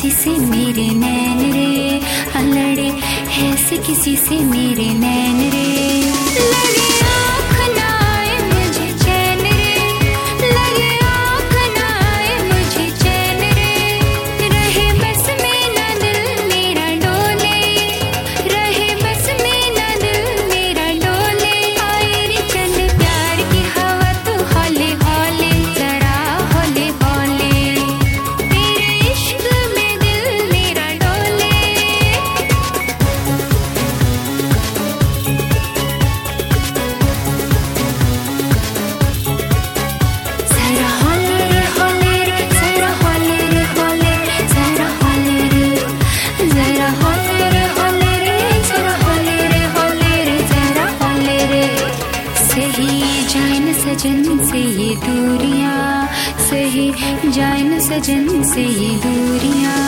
किसी से मेरे नैन रे, लड़े ऐसे किसी से मेरे नैन रे। लगे आँख ना आए मुझे चैन रे, लगे आँख ना आए मुझे चैन रे। रहे बस में ना दिल मेरा डोले, रहे बस में ना दिल मेरा डोले। आए रे चल प्यार की हवा तू हौले हौले, जरा हौले हौले, तेरे इश्क में दिल मेरा डोले। जरा हौले रे हौले रे, जरा हौले रे हौले, जरा हौले रे, जरा हौले रे हौले रे, जरा हौले रे हौले रे, जरा हौले रे। सही जाए न सजन से ये दूरियां, सही जाए न सजन से ये दूरियां।